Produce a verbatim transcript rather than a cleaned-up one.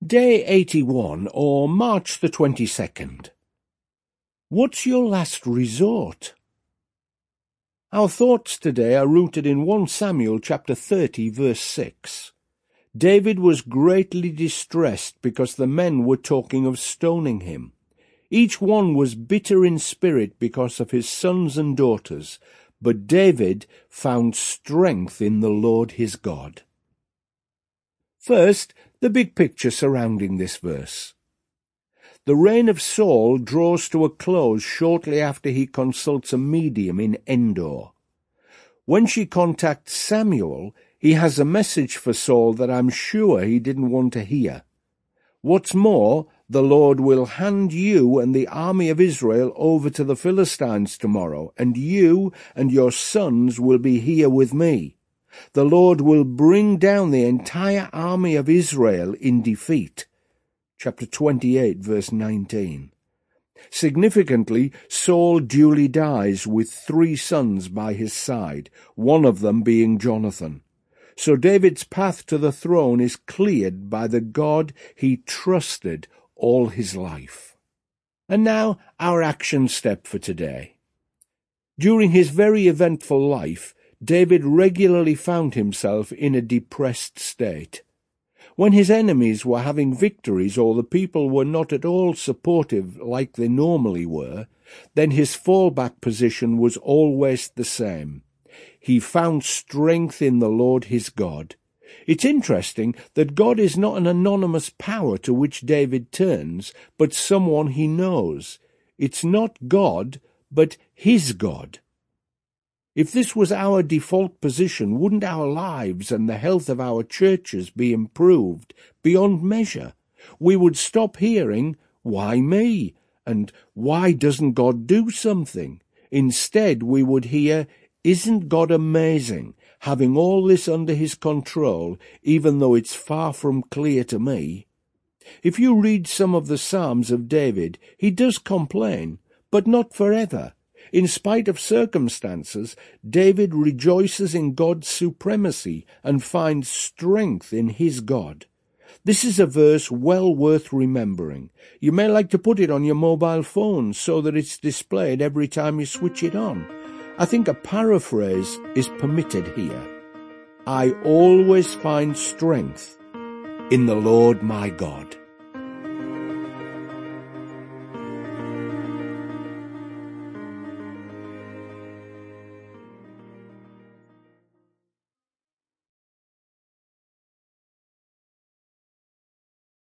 Day eighty-one, or March the twenty-second. What's your last resort? Our thoughts today are rooted in First Samuel chapter thirty, verse six. David was greatly distressed because the men were talking of stoning him. Each one was bitter in spirit because of his sons and daughters, but David found strength in the Lord his God. First, the big picture surrounding this verse. The reign of Saul draws to a close shortly after he consults a medium in Endor. When she contacts Samuel, he has a message for Saul that I'm sure he didn't want to hear. What's more, the Lord will hand you and the army of Israel over to the Philistines tomorrow, and you and your sons will be here with me. The Lord will bring down the entire army of Israel in defeat. Chapter twenty-eight, verse nineteen. Significantly, Saul duly dies with three sons by his side, one of them being Jonathan. So David's path to the throne is cleared by the God he trusted all his life. And now our action step for today. During his very eventful life, David regularly found himself in a depressed state. When his enemies were having victories or the people were not at all supportive like they normally were, then his fallback position was always the same. He found strength in the Lord his God. It's interesting that God is not an anonymous power to which David turns, but someone he knows. It's not God, but his God. If this was our default position, wouldn't our lives and the health of our churches be improved beyond measure? We would stop hearing, "Why me?" and "Why doesn't God do something?" Instead, we would hear, "Isn't God amazing, having all this under his control, even though it's far from clear to me?" If you read some of the Psalms of David, he does complain, but not forever. In spite of circumstances, David rejoices in God's supremacy and finds strength in his God. This is a verse well worth remembering. You may like to put it on your mobile phone so that it's displayed every time you switch it on. I think a paraphrase is permitted here. I always find strength in the Lord my God.